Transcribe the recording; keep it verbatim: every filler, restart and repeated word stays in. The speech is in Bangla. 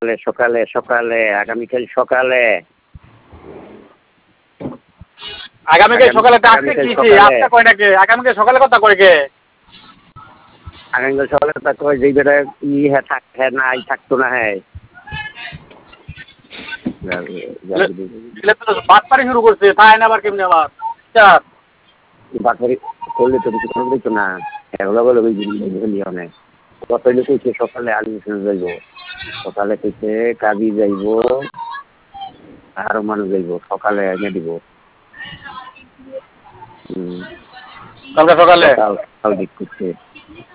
সকালে সকালে সকালে আগামীকাল সকালে আগামীকাল সকালে ডাকতে কিছি আপনি কয় নাকি আগামীকাল সকালে কথা কয় কে আগামীকাল সকালে কথা কয় যেই বেটা ই হ্যাঁ থাক হ্যাঁ নাই থাকতো না হ্যাঁ বাটপারি শুরু করছে তাই না আবার কেমনি আবার চার বাটপারি করলে তো কিছু করবে তো না এগুলো বলে ওই জিনিস অনেক কত লোক হচ্ছে সকালে আডমিশন যাইব সকালে কইছে কাজী যাইব আরো মানুষ যাইব সকালে এনে দিব কালকে সকালে সকাল সকাল দিক করছে